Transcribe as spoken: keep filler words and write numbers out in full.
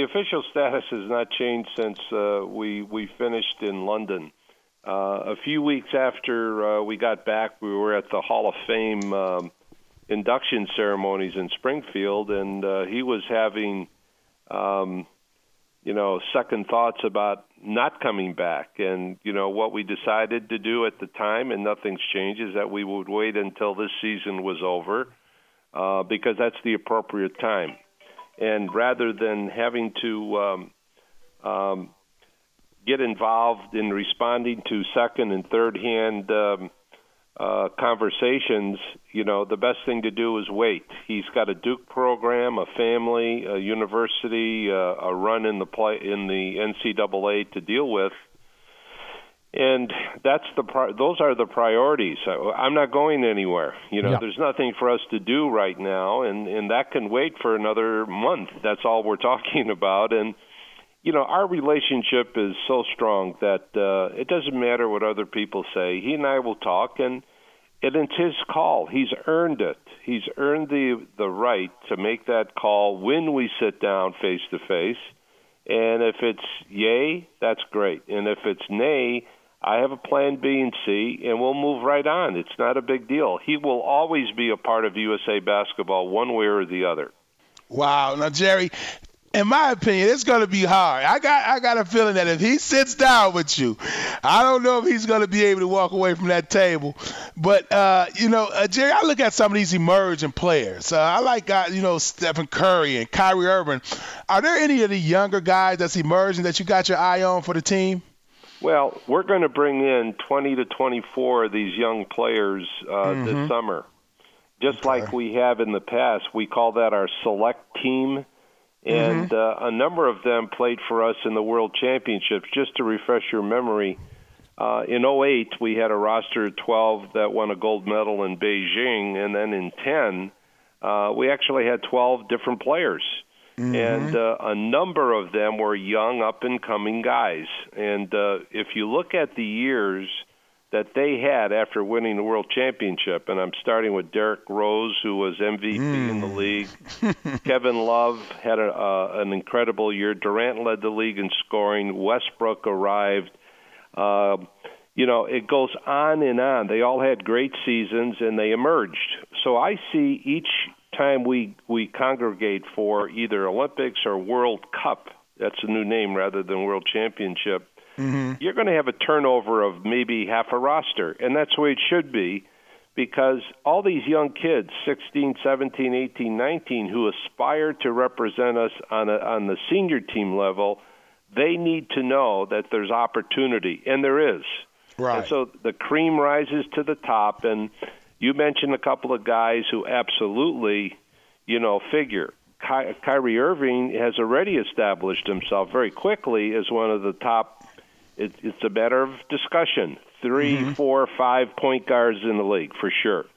official status has not changed since uh, we we finished in London. Uh, a few weeks after uh, we got back, we were at the Hall of Fame um, induction ceremonies in Springfield, and uh, he was having, um, you know, second thoughts about not coming back. And, you know, what we decided to do at the time, and nothing's changed, is that we would wait until this season was over uh, because that's the appropriate time. And rather than having to um, um, get involved in responding to second and third-hand um, uh, conversations, you know, the best thing to do is wait. He's got a Duke program, a family, a university, uh, a run in the play in the N C double A to deal with, and that's the pri- those are the priorities. I'm not going anywhere. You know, yeah. There's nothing for us to do right now, and and that can wait for another month. That's all we're talking about, and. You know, our relationship is so strong that uh, it doesn't matter what other people say. He and I will talk, and, and it's his call. He's earned it. He's earned the the right to make that call when we sit down face to face. And if it's yay, that's great. And if it's nay, I have a plan B and C, and we'll move right on. It's not a big deal. He will always be a part of U S A basketball one way or the other. Wow. Now, Jerry, in my opinion, it's going to be hard. I got I got a feeling that if he sits down with you, I don't know if he's going to be able to walk away from that table. But, uh, you know, uh, Jerry, I look at some of these emerging players. Uh, I like, uh, you know, Stephen Curry and Kyrie Irving. Are there any of the younger guys that's emerging that you got your eye on for the team? Well, we're going to bring in twenty to twenty-four of these young players uh, mm-hmm. this summer. Just okay. like we have in the past. We call that our select team. And mm-hmm. uh, a number of them played for us in the World Championships. Just to refresh your memory, uh, in oh eight we had a roster of twelve that won a gold medal in Beijing, and then in ten uh, we actually had twelve different players. Mm-hmm. And uh, a number of them were young, up-and-coming guys. And uh, if you look at the years that they had after winning the World Championship, and I'm starting with Derrick Rose, who was M V P mm. in the league. Kevin Love had a, uh, an incredible year. Durant led the league in scoring. Westbrook arrived. Uh, you know, it goes on and on. They all had great seasons, and they emerged. So I see each time we, we congregate for either Olympics or World Cup, that's a new name rather than World Championship, mm-hmm. you're going to have a turnover of maybe half a roster, and that's the way it should be, because all these young kids, sixteen, seventeen, eighteen, nineteen, who aspire to represent us on a, on the senior team level, they need to know that there's opportunity, and there is. Right. And so the cream rises to the top, and you mentioned a couple of guys who absolutely, you know, figure. Ky- Kyrie Irving has already established himself very quickly as one of the top. It, it's a matter of discussion. Three, mm-hmm. four, five point guards in the league for sure.